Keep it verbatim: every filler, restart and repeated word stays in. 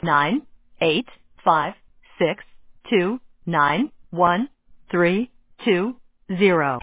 nine eight five six two nine one three two zero.